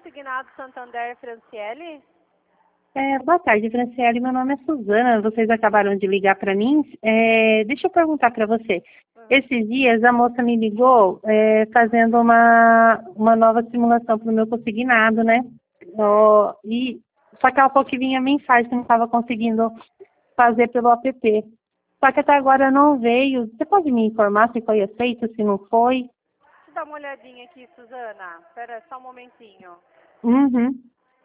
Consignado Santander Franciele? Boa tarde, Franciele. Meu nome é Suzana. Vocês acabaram de ligar para mim. Deixa eu perguntar para você. Esses dias a moça me ligou fazendo uma nova simulação para o meu consignado, né? Só que ela falou que vinha mensagem que não estava conseguindo fazer pelo app. Só que até agora não veio. Você pode me informar se foi aceito, se não foi? Deixa eu dar uma olhadinha aqui, Suzana. Espera só um momentinho. Uhum.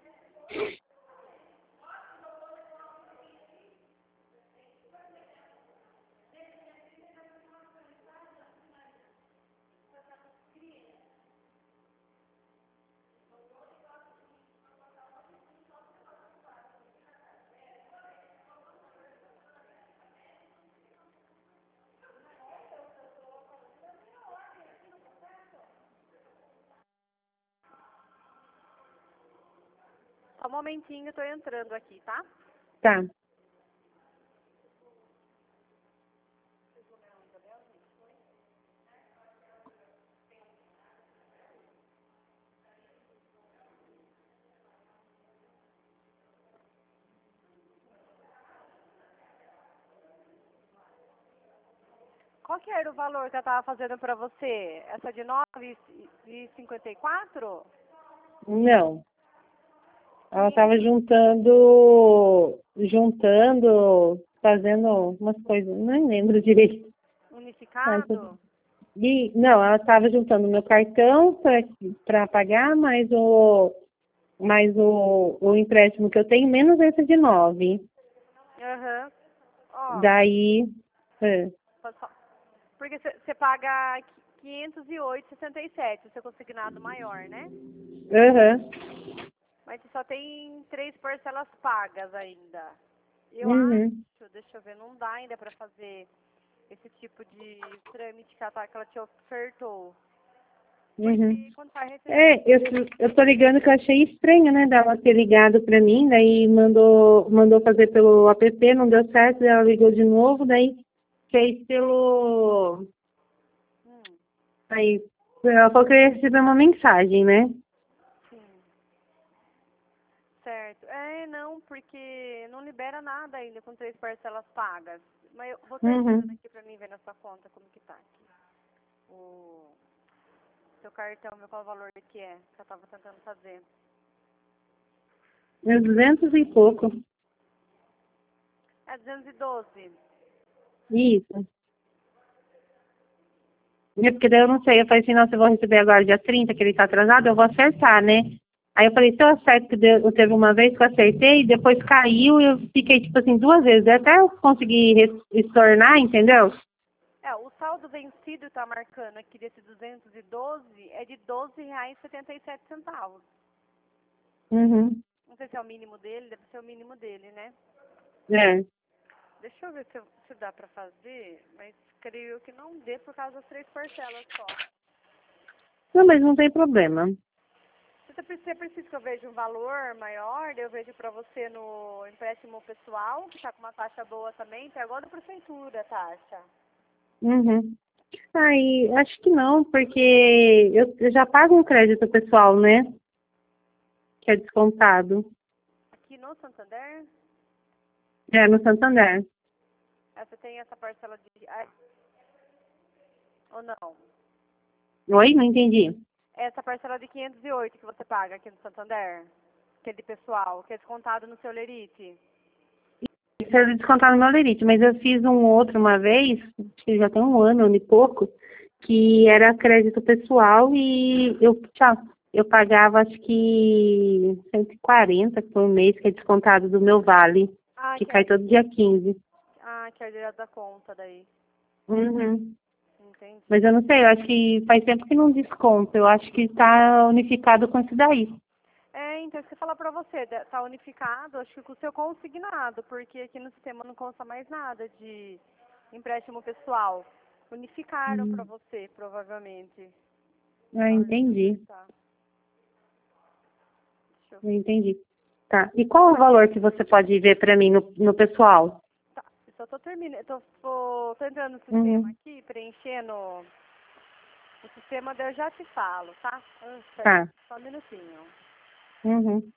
Só um momentinho, eu tô entrando aqui, tá? Tá. Qual que era o valor que eu tava fazendo pra você? Essa de 9,54? Não. Ela estava juntando, fazendo umas coisas, não lembro direito. Unificado? Não, ela estava juntando meu cartão para pagar, mais o empréstimo que eu tenho, menos esse de 9. Aham. Ó, Daí, porque você paga 508,67, o seu consignado maior, né? aham, Mas você só tem 3 parcelas pagas ainda. Eu uhum, acho, deixa eu ver, não dá ainda pra fazer esse tipo de trâmite que ela te ofertou. uhum. Porque quando faz referência... Eu tô ligando que eu achei estranho, né, dela ter ligado para mim, daí mandou fazer pelo app, não deu certo, daí ela ligou de novo, daí fez pelo... Aí, ela falou que eu ia receber uma mensagem, né? Sim, certo. Não, porque não libera nada ainda com 3 parcelas pagas. Mas eu vou terminando Uhum. aqui pra mim ver na sua conta como que tá aqui. O seu cartão, qual o valor que é, que eu tava tentando fazer. Uns 200 e pouco. É 212. Isso. Porque daí eu não sei, eu falei assim, nossa, eu vou receber agora dia 30 que ele tá atrasado, eu vou acertar, né? Aí eu falei, se eu acerto, que teve uma vez que eu acertei, depois caiu e eu fiquei, tipo assim, 2 vezes. Até eu conseguir estornar, entendeu? O saldo vencido tá marcando aqui desse 212 é de R$ 12,77. Uhum. Não sei se é o mínimo dele, deve ser o mínimo dele, né? É. Deixa eu ver se dá pra fazer, mas creio que não dê por causa das 3 parcelas só. Não, mas não tem problema. Você precisa que eu veja um valor maior, daí eu vejo pra você no empréstimo pessoal, que tá com uma taxa boa também, pegou da prefeitura a taxa. Uhum. Aí, acho que não, porque eu já pago um crédito pessoal, né? Que é descontado. Aqui no Santander, É, no Santander. você tem essa parcela de... ou não? Oi? Não entendi. Essa parcela de 508 que você paga aqui no Santander, que é de pessoal, que é descontado no seu Lerite. Isso é descontado no meu lerite, mas eu fiz um outro uma vez, acho que já tem um ano e pouco, que era crédito pessoal e eu pagava acho que 140 por mês, que é descontado do meu vale, Ah, que cai todo dia 15. que é direto da conta daí. Uhum. Entendi. Mas eu não sei, eu acho que faz tempo que não desconta, eu acho que está unificado com isso daí. Então, isso que eu ia falar pra você, tá unificado, acho que com o seu consignado, porque aqui no sistema não consta mais nada de empréstimo pessoal. Unificaram pra você, provavelmente. Ah, entendi, Tá. Deixa eu eu ver. entendi. Tá, e qual o valor que você pode ver para mim no pessoal? Tá, eu só tô terminando, tô entrando no sistema Uhum. aqui, preenchendo o sistema, daí eu já te falo, tá? Peraí, Tá. só um minutinho. Uhum.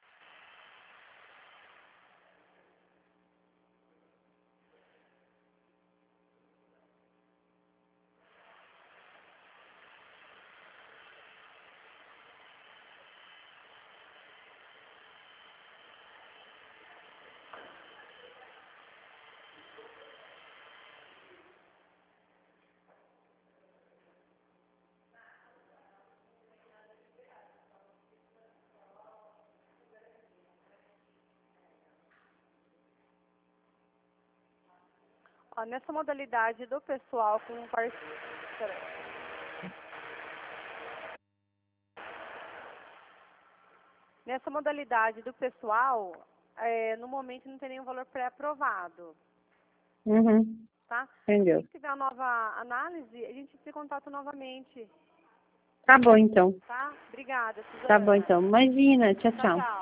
Ó, nessa modalidade do pessoal com parceiro. Nessa modalidade do pessoal, no momento não tem nenhum valor pré-aprovado, Uhum. tá? Entendeu? Se tiver uma nova análise, a gente se contata novamente, Tá bom, então. tá? Obrigada, Tá bom, Suzana. então. Imagina. Tchau, Tchau, tchau. tchau.